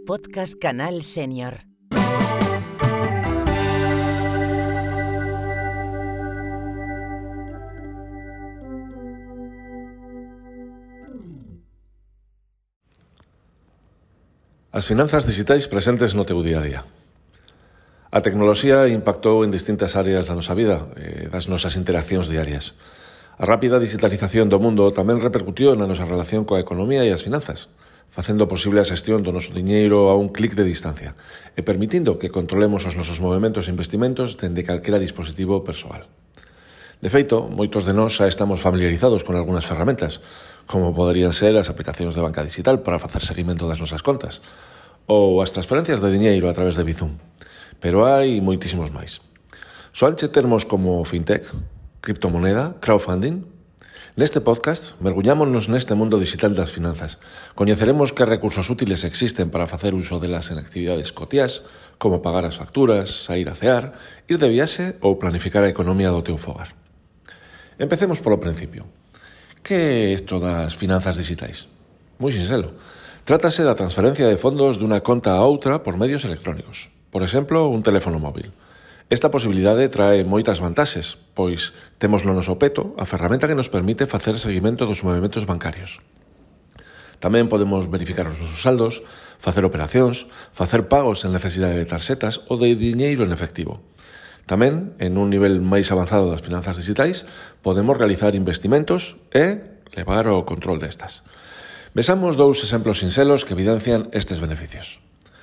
podcast Canal Senior. As finanzas digitais presentes no teu día a día. A tecnoloxía impactou en distintas áreas da nosa vida e das nosas interaccións diarias. A rápida digitalización do mundo tamén repercutiu na nosa relación coa economía e as finanzas, facendo posible a xestión do noso diñeiro a un clic de distancia e permitindo que controlemos os nosos movementos e investimentos dende calquera dispositivo persoal. De feito, moitos de nós xa estamos familiarizados con algunhas ferramentas, como poderían ser as aplicacións de banca digital para facer seguimento das nosas contas, ou as transferencias de diñeiro a través de Bizum. Pero hai moitísimos máis. Soanche termos como fintech, criptomoneda, crowdfunding. Neste podcast, mergullámonos neste mundo digital das finanzas. Coñeceremos que recursos útiles existen para facer uso delas en actividades cotiás, como pagar as facturas, sair a cear, ir de viaxe ou planificar a economía do teu fogar. Empecemos polo principio. Que é isto das finanzas digitais? Moi sinxelo. Trátase da transferencia de fondos dunha conta a outra por medios electrónicos. Por exemplo, un teléfono móvil. Esta posibilidade trae moitas vantaxes, pois temos no noso peto a ferramenta que nos permite facer seguimento dos movementos bancarios. Tamén podemos verificar os nosos saldos, facer operacións, facer pagos en necesidade de tarxetas ou de diñeiro en efectivo. Tamén, en un nivel máis avanzado das finanzas digitais, podemos realizar investimentos e levar o control destas. Vexamos dous exemplos sinxelos que evidencian estes beneficios.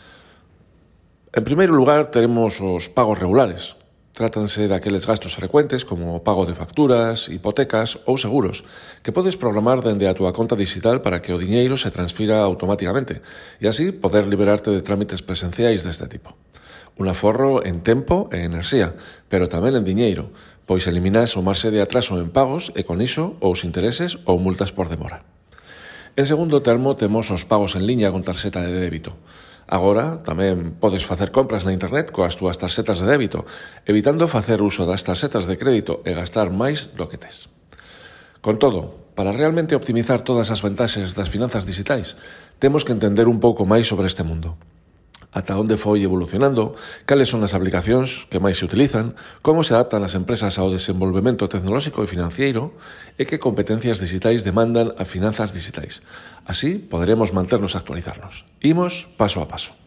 En primeiro lugar, teremos os pagos regulares. Trátanse daqueles gastos frecuentes como o pago de facturas, hipotecas ou seguros, que podes programar dende a túa conta digital para que o diñeiro se transfira automáticamente e así poder liberarte de trámites presenciais deste tipo. Un aforro en tempo e enerxía, pero tamén en diñeiro, pois eliminas o marxe de atraso en pagos e con iso os intereses ou multas por demora. En segundo termo, temos os pagos en liña con tarxeta de débito. Agora tamén podes facer compras na internet coas túas tarxetas de débito, evitando facer uso das tarxetas de crédito e gastar máis do que tes. Con todo, para realmente optimizar todas as vantaxes das finanzas digitais, temos que entender un pouco máis sobre este mundo. Ata onde foi evolucionando, cales son as aplicacións que máis se utilizan, como se adaptan as empresas ao desenvolvemento tecnolóxico e financiero e que competencias digitais demandan as finanzas digitais. Así poderemos manternos a actualizarnos. Imos paso a paso.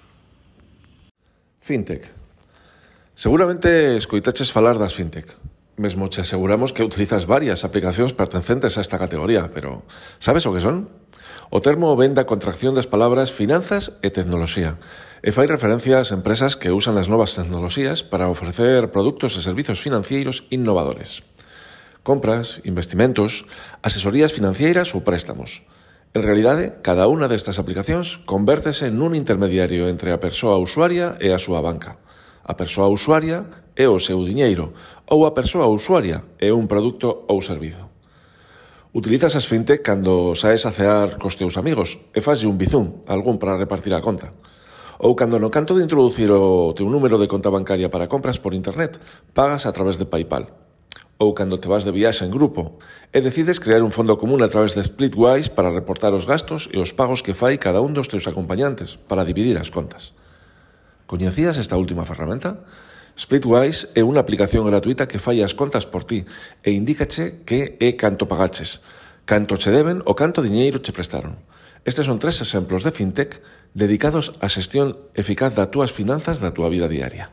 Fintech. Seguramente escoitaches falar das fintech. Mesmo che aseguramos que utilizas varias aplicacións pertencentes a esta categoría, pero sabes o que son? O termo vén da contracción das palabras finanzas e tecnoloxía e fai referencia ás empresas que usan as novas tecnoloxías para ofrecer produtos e servizos financeiros innovadores. Compras, investimentos, asesorías financeiras ou préstamos. En realidade, cada unha destas aplicacións convértese nun intermediario entre a persoa usuaria e a súa banca. A persoa usuaria é o seu diñeiro ou a persoa usuaria é un produto ou servizo. Utilizas as fintech cando saes a cear cos teus amigos e faslle un Bizum, algún para repartir a conta. Ou cando no canto de introducir o teu número de conta bancaria para compras por internet, pagas a través de PayPal. Ou cando te vas de viaxe en grupo e decides crear un fondo común a través de Splitwise para reportar os gastos e os pagos que fai cada un dos teus acompañantes para dividir as contas. Coñecías esta última ferramenta? Splitwise é unha aplicación gratuita que fai as contas por ti e indícache que é canto pagaches, canto che deben ou canto diñeiro che prestaron. Estes son 3 exemplos de fintech dedicados á xestión eficaz das túas finanzas da túa vida diaria.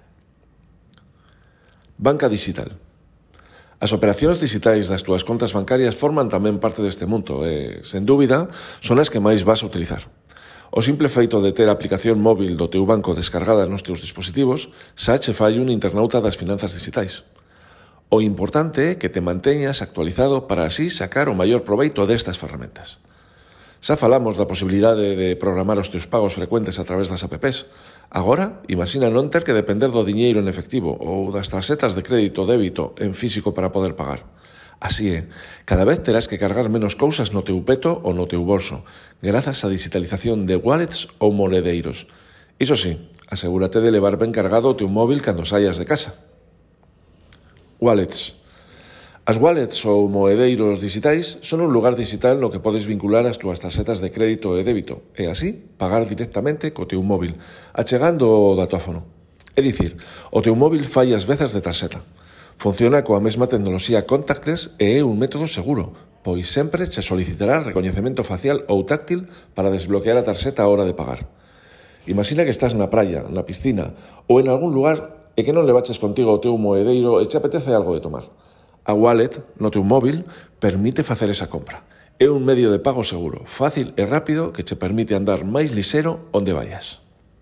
Banca digital. As operacións digitais das túas contas bancarias forman tamén parte deste mundo e, sen dúbida, son as que máis vas a utilizar. O simple feito de ter a aplicación móvil do teu banco descargada nos teus dispositivos xa che fai un internauta das finanzas digitais. O importante é que te manteñas actualizado para así sacar o maior proveito destas ferramentas. Xa falamos da posibilidade de programar os teus pagos frecuentes a través das apps. Agora, imagina non ter que depender do diñeiro en efectivo ou das tarxetas de crédito ou débito en físico para poder pagar. Así é, cada vez terás que cargar menos cousas no teu peto ou no teu bolso, grazas á digitalización de wallets ou monedeiros. Iso sí, asegúrate de levar ben cargado o teu móvil cando saias de casa. Wallets. As wallets ou moedeiros digitais son un lugar digital no que podes vincular as túas tarxetas de crédito e débito e así pagar directamente co teu móvil, achegando o datófono. É dicir, o teu móvil fai as vezas de tarxeta. Funciona coa mesma tecnoloxía contactless e é un método seguro, pois sempre che solicitará recoñecemento facial ou táctil para desbloquear a tarxeta a hora de pagar. Imagina que estás na praia, na piscina ou en algún lugar e que non levaches contigo o teu moedeiro e che apetece algo de tomar. A wallet, no teu móvil, permite facer esa compra. É un medio de pago seguro, fácil e rápido que che permite andar máis lixero onde vayas.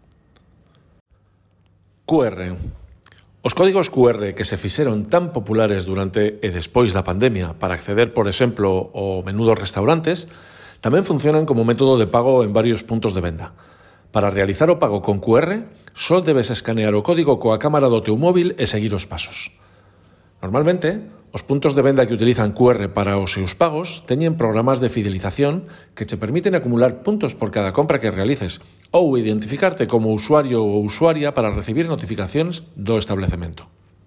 QR. Os códigos QR que se fixeron tan populares durante e despois da pandemia para acceder, por exemplo, ao menú dos restaurantes, tamén funcionan como método de pago en varios puntos de venda. Para realizar o pago con QR, só debes escanear o código coa cámara do teu móvil e seguir os pasos. Normalmente, os puntos de venda que utilizan QR para os seus pagos teñen programas de fidelización que che permiten acumular puntos por cada compra que realices ou identificarte como usuario ou usuaria para recibir notificacións do establecemento.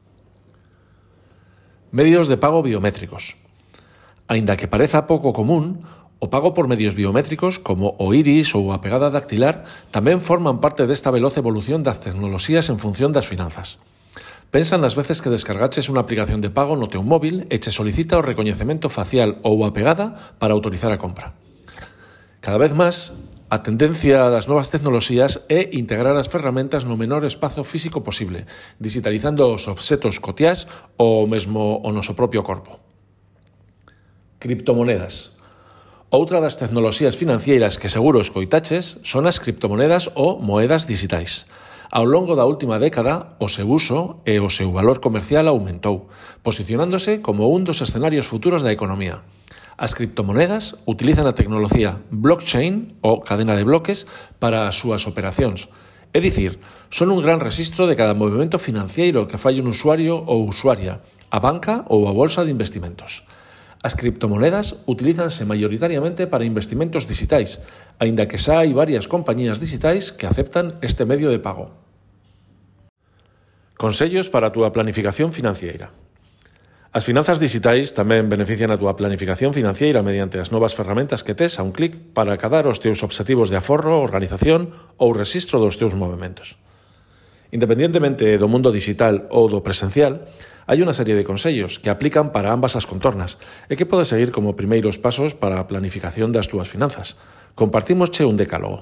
Medios de pago biométricos. Aínda que pareza pouco común, o pago por medios biométricos como o iris ou a pegada dactilar tamén forman parte desta veloz evolución das tecnoloxías en función das finanzas. Pensa nas veces que descargaches unha aplicación de pago no teu móvil e che solicita o recoñecemento facial ou a pegada para autorizar a compra. Cada vez máis, a tendencia das novas tecnoloxías é integrar as ferramentas no menor espazo físico posible, digitalizando os obxetos cotiás ou mesmo o noso propio corpo. Criptomonedas. Outra das tecnoloxías financeiras que seguro escoitaches son as criptomonedas ou moedas digitais. Ao longo da última década, o seu uso e o seu valor comercial aumentou, posicionándose como un dos escenarios futuros da economía. As criptomonedas utilizan a tecnoloxía blockchain ou cadena de bloques para as súas operacións. É dicir, son un gran rexistro de cada movimento financiero que fai un usuario ou usuaria, a banca ou a bolsa de investimentos. As criptomonedas utilízanse maioritariamente para investimentos digitais, aínda que xa hai varias compañías digitais que aceptan este medio de pago. Consellos para a túa planificación financiera. As finanzas digitais tamén benefician a túa planificación financiera mediante as novas ferramentas que tes a un clic para acadar os teus obxectivos de aforro, organización ou rexistro dos teus movementos. Independientemente do mundo digital ou do presencial, hai unha serie de consellos que aplican para ambas as contornas e que podes seguir como primeiros pasos para a planificación das túas finanzas. Compartímosche un decálogo.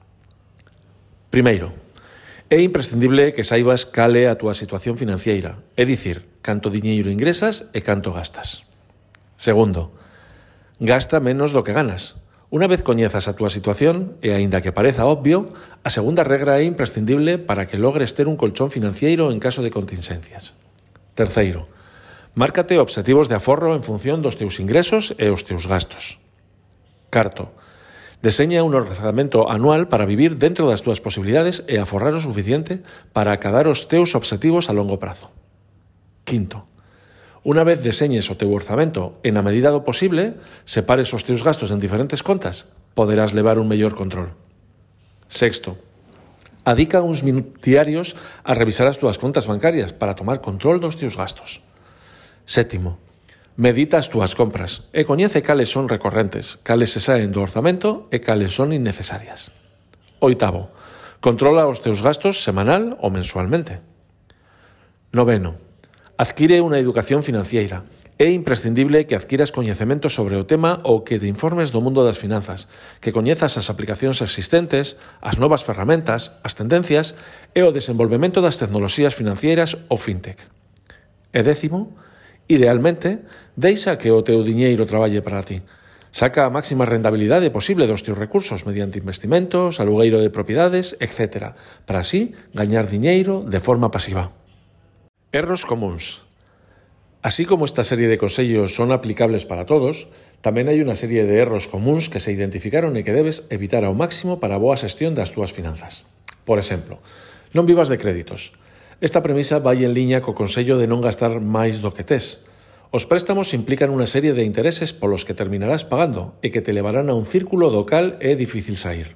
Primeiro, é imprescindible que saibas cal é a túa situación financiera, é dicir, canto diñeiro ingresas e canto gastas. Segundo, gasta menos do que ganas. Unha vez coñezas a túa situación, e aínda que pareza obvio, a segunda regra é imprescindible para que logres ter un colchón financiero en caso de contingencias. Terceiro, márcate obxectivos de aforro en función dos teus ingresos e os teus gastos. Carto, deseña un orzamento anual para vivir dentro das túas posibilidades e aforrar o suficiente para acadar os teus obxectivos a longo prazo. Quinto, unha vez deseñes o teu orzamento e na medida do posible, separes os teus gastos en diferentes contas, poderás levar un mellor control. Sexto, adica uns minutos diarios a revisar as túas contas bancarias para tomar control dos teus gastos. Sétimo, medita as túas compras e coñece cales son recorrentes, cales se saen do orzamento e cales son innecesarias. Oitavo, controla os teus gastos semanal ou mensualmente. Noveno, adquire unha educación financiera. É imprescindible que adquiras coñecementos sobre o tema ou que te informes do mundo das finanzas, que coñezas as aplicacións existentes, as novas ferramentas, as tendencias e o desenvolvemento das tecnoloxías financieras ou fintech. E décimo, idealmente, deixa que o teu diñeiro traballe para ti. Saca a máxima rentabilidade posible dos teus recursos mediante investimentos, alugueiro de propiedades, etc., para así gañar diñeiro de forma pasiva. Erros comuns. Así como esta serie de consellos son aplicables para todos, tamén hai unha serie de erros comuns que se identificaron e que debes evitar ao máximo para a boa xestión das túas finanzas. Por exemplo, non vivas de créditos. Esta premisa vai en liña co consello de non gastar máis do que tes. Os préstamos implican unha serie de intereses polos que terminarás pagando e que te levarán a un círculo do cal é difícil sair.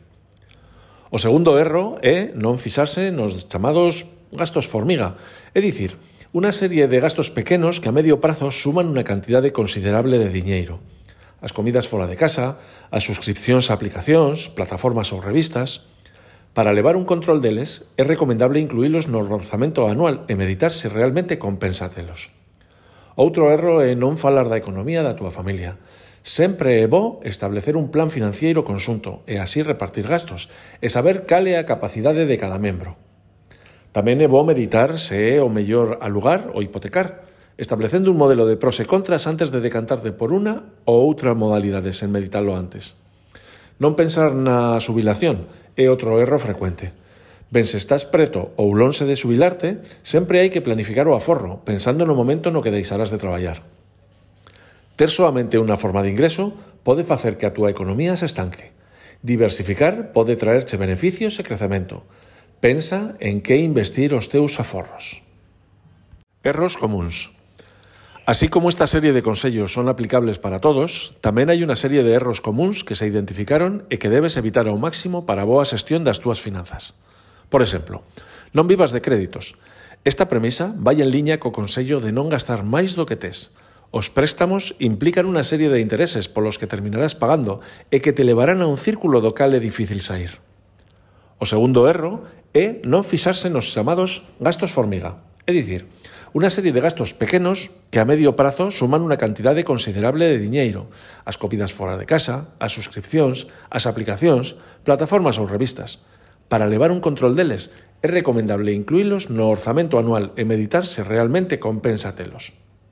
O segundo erro é non fixarse nos chamados gastos formiga, é dicir, Una serie de gastos pequenos que a medio prazo suman unha cantidade considerable de diñeiro. As comidas fora de casa, as suscripcións a aplicacións, plataformas ou revistas. Para levar un control deles, é recomendable incluílos no orzamento anual e meditar se realmente compensa telos. Outro erro é non falar da economía da túa familia. Sempre é bo establecer un plan financiero conxunto e así repartir gastos e saber cal é a capacidade de cada membro. Tamén é bo meditar se é o mellor alugar ou hipotecar, establecendo un modelo de pros e contras antes de decantarte por unha ou outra modalidade sen meditalo antes. Non pensar na xubilación é outro erro frecuente. Ben se estás preto ou lonxe de xubilarte, sempre hai que planificar o aforro, pensando no momento no que deixarás de traballar. Ter soamente unha forma de ingreso pode facer que a túa economía se estanque. Diversificar pode traerche beneficios e crecemento. Pensa en que investir os teus aforros. Erros comuns. Así como esta serie de consellos son aplicables para todos, tamén hai unha serie de erros comuns que se identificaron e que debes evitar ao máximo para a boa xestión das túas finanzas. Por exemplo, non vivas de créditos. Esta premisa vai en liña co consello de non gastar máis do que tes. Os préstamos implican unha serie de intereses polos que terminarás pagando e que te levarán a un círculo do cal é difícil sair. O segundo erro é non fixarse nos chamados gastos formiga, é dicir, unha serie de gastos pequenos que a medio prazo suman unha cantidade considerable de diñeiro, as comidas fora de casa, as suscripcións, as aplicacións, plataformas ou revistas. Para levar un control deles, é recomendable incluílos no orzamento anual e meditar se realmente compensa telos.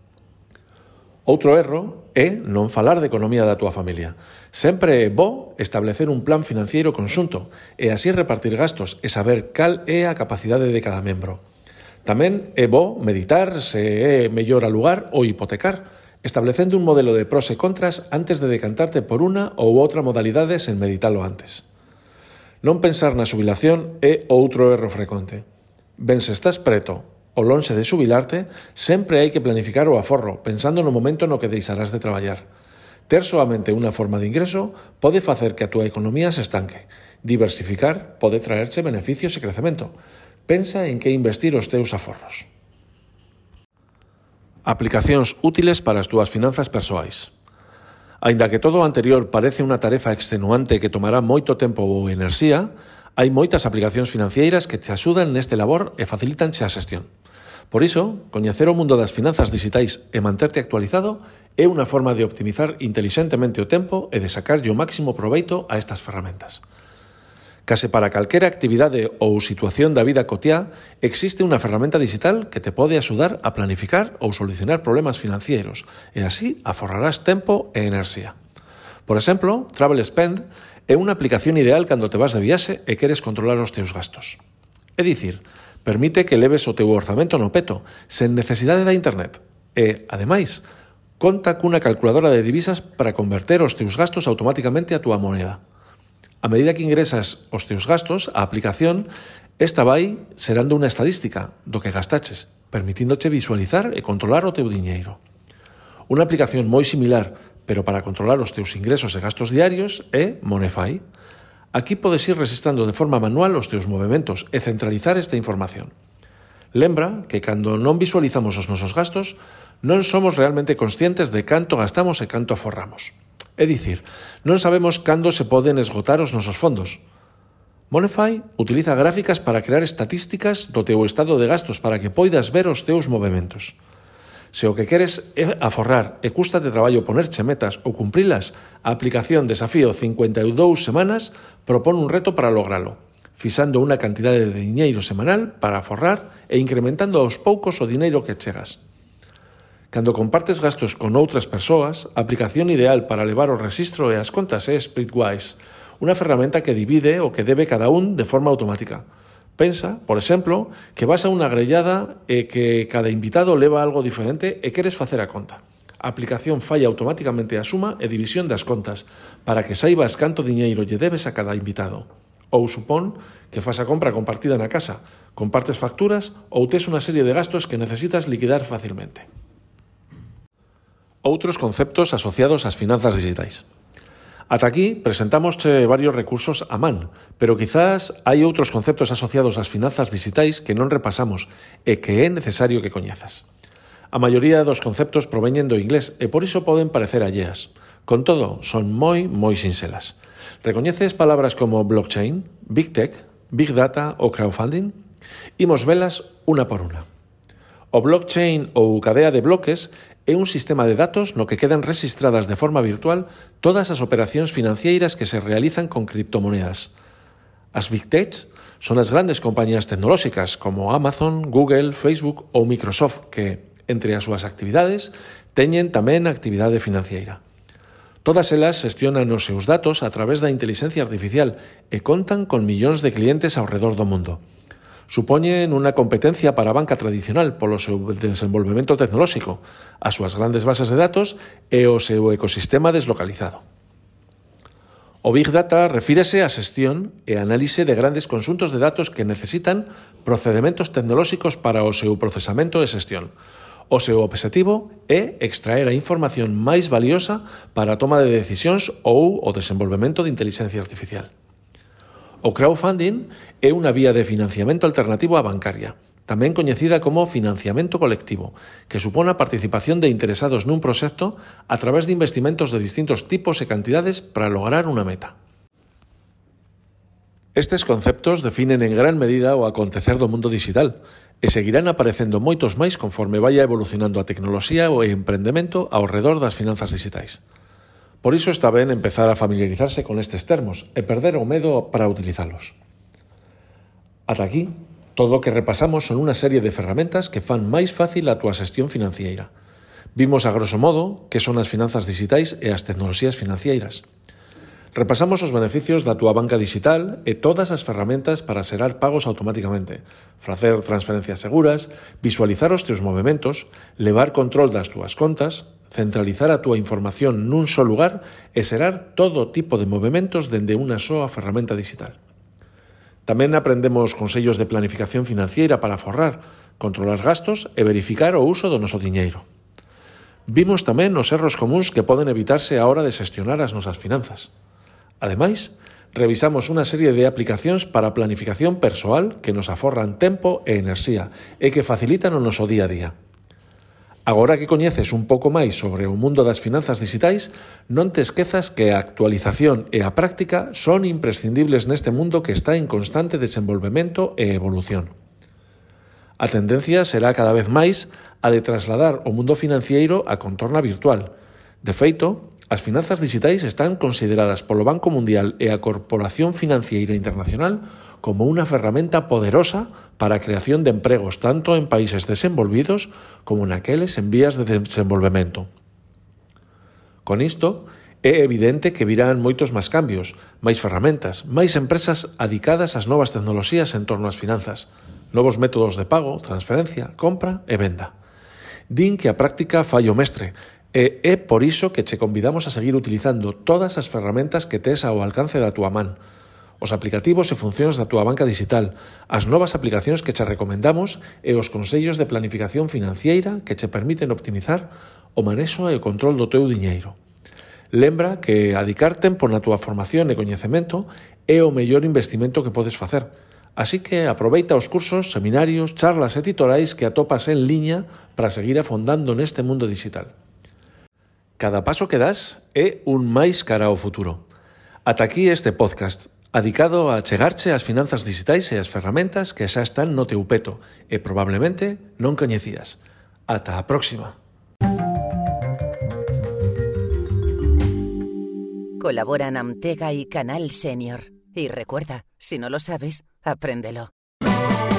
Outro erro é non falar de economía da túa familia. Sempre é bo establecer un plan financiero conxunto e así repartir gastos e saber cal é a capacidade de cada membro. Tamén é bo meditar se é mellor alugar ou hipotecar, establecendo un modelo de pros e contras antes de decantarte por unha ou outra modalidade sen meditalo antes. Non pensar na xubilación é outro erro frecuente. Ben se estás preto ou lonxe de xubilarte, sempre hai que planificar o aforro, pensando no momento no que deixarás de traballar. Ter soamente unha forma de ingreso pode facer que a túa economía se estanque. Diversificar pode traerche beneficios e crecemento. Pensa en que investir os teus aforros. Aplicacións útiles para as túas finanzas persoais. Aínda que todo o anterior parece unha tarefa extenuante que tomará moito tempo ou enerxía, hai moitas aplicacións financeiras que te axudan neste labor e facilitanche a xestión. Por iso, coñecer o mundo das finanzas digitais e manterte actualizado é unha forma de optimizar intelixentemente o tempo e de sacarlle o máximo proveito a estas ferramentas. Case para calquera actividade ou situación da vida cotiá, existe unha ferramenta digital que te pode axudar a planificar ou solucionar problemas financieros e así aforrarás tempo e enerxía. Por exemplo, Travel Spend é unha aplicación ideal cando te vas de viaxe e queres controlar os teus gastos. É dicir, permite que leves o teu orzamento no peto, sen necesidade da internet. E, ademais, conta cunha calculadora de divisas para converter os teus gastos automáticamente a túa moneda. A medida que ingresas os teus gastos, a aplicación esta vai xerando unha estadística do que gastaches, permitíndoche visualizar e controlar o teu diñeiro. Unha aplicación moi similar, pero para controlar os teus ingresos e gastos diarios, é Monefy. Aquí podes ir registrando de forma manual os teus movementos e centralizar esta información. Lembra que cando non visualizamos os nosos gastos, non somos realmente conscientes de canto gastamos e canto aforramos. É dicir, non sabemos cando se poden esgotar os nosos fondos. Monefy utiliza gráficas para crear estatísticas do teu estado de gastos para que poidas ver os teus movementos. Se o que queres é aforrar e cústate traballo ponerche metas ou cumprilas, a aplicación Desafío 52 semanas propón un reto para logralo, fixando unha cantidade de diñeiro semanal para aforrar e incrementando aos poucos o dineiro que chegas. Cando compartes gastos con outras persoas, a aplicación ideal para levar o rexistro e as contas é Splitwise, unha ferramenta que divide o que debe cada un de forma automática. Pensa, por exemplo, que vas a unha grellada e que cada invitado leva algo diferente e queres facer a conta. A aplicación falla automáticamente a suma e división das contas para que saibas canto diñeiro lle debes a cada invitado. Ou supón que fas a compra compartida na casa, compartes facturas ou tes unha serie de gastos que necesitas liquidar facilmente. Outros conceptos asociados ás finanzas digitais. Ata aquí presentamos varios recursos a man, pero quizás hai outros conceptos asociados ás finanzas digitais que non repasamos e que é necesario que coñezas. A maioría dos conceptos proveñen do inglés e por iso poden parecer alleas. Con todo, son moi sinxelas. Recoñeces palabras como blockchain, big tech, big data ou crowdfunding? Imos velas unha por unha. O blockchain ou cadea de bloques é un sistema de datos no que quedan rexistradas de forma virtual todas as operacións financeiras que se realizan con criptomonedas. As Big Techs son as grandes compañías tecnolóxicas como Amazon, Google, Facebook ou Microsoft que, entre as súas actividades, teñen tamén actividade financiera. Todas elas xestionan os seus datos a través da inteligencia artificial e contan con millóns de clientes ao redor do mundo. Supoñen unha competencia para a banca tradicional polo seu desenvolvemento tecnolóxico, as súas grandes bases de datos e o seu ecosistema deslocalizado. O Big Data refírese á xestión e análise de grandes conxuntos de datos que necesitan procedementos tecnolóxicos para o seu procesamento e xestión. O seu obxectivo é extraer a información máis valiosa para a toma de decisións ou o desenvolvemento de inteligencia artificial. O crowdfunding é unha vía de financiamento alternativo á bancaria, tamén coñecida como financiamento colectivo, que supón a participación de interesados nun proxecto a través de investimentos de distintos tipos e cantidades para lograr unha meta. Estes conceptos definen en gran medida o acontecer do mundo digital e seguirán aparecendo moitos máis conforme vaya evolucionando a tecnoloxía e o emprendemento ao redor das finanzas digitais. Por iso está ben empezar a familiarizarse con estes termos e perder o medo para utilizalos. Ata aquí, todo o que repasamos son unha serie de ferramentas que fan máis fácil a túa xestión financiera. Vimos a grosso modo que son as finanzas digitais e as tecnoloxías financeiras. Repasamos os beneficios da túa banca digital e todas as ferramentas para xerar pagos automáticamente, facer transferencias seguras, visualizar os teus movementos, levar control das túas contas, centralizar a túa información nun só lugar e xerar todo tipo de movementos dende unha soa ferramenta digital. Tamén aprendemos consellos de planificación financiera para aforrar, controlar gastos e verificar o uso do noso diñeiro. Vimos tamén os erros comuns que poden evitarse á hora de xestionar as nosas finanzas. Ademais, revisamos unha serie de aplicacións para a planificación persoal que nos aforran tempo e enerxía e que facilitan o noso día a día. Agora que coñeces un pouco máis sobre o mundo das finanzas digitais, non te esquezas que a actualización e a práctica son imprescindibles neste mundo que está en constante desenvolvemento e evolución. A tendencia será cada vez máis a de trasladar o mundo financiero á contorna virtual. De feito, as finanzas digitais están consideradas polo Banco Mundial e a Corporación Financiera Internacional como unha ferramenta poderosa para a creación de empregos tanto en países desenvolvidos como naqueles en vías de desenvolvemento. Con isto, é evidente que virán moitos máis cambios, máis ferramentas, máis empresas adicadas ás novas tecnoloxías en torno ás finanzas, novos métodos de pago, transferencia, compra e venda. Din que a práctica fai o mestre, e é por iso que che convidamos a seguir utilizando todas as ferramentas que tes ao alcance da túa man, os aplicativos e funcións da túa banca digital, as novas aplicacións que che recomendamos e os consellos de planificación financiera que che permiten optimizar o manexo e o control do teu diñeiro. Lembra que adicar tempo na túa formación e coñecemento é o mellor investimento que podes facer. Así que aproveita os cursos, seminarios, charlas e titorais que atopas en liña para seguir afondando neste mundo digital. Cada paso que das é un máis cara ao futuro. Ata aquí este podcast, adicado a chegarche ás finanzas digitais e as ferramentas que xa están no teu peto e probablemente non coñecías. Ata a próxima. Colaboran Amtega y Canal Senior. Y recuerda, si no lo sabes, apréndelo.